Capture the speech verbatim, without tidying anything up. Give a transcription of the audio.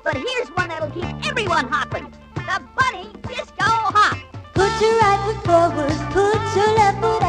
But here's one that'll keep everyone hopping. The Bunny Disco Hop. Put your right foot forward, put your left foot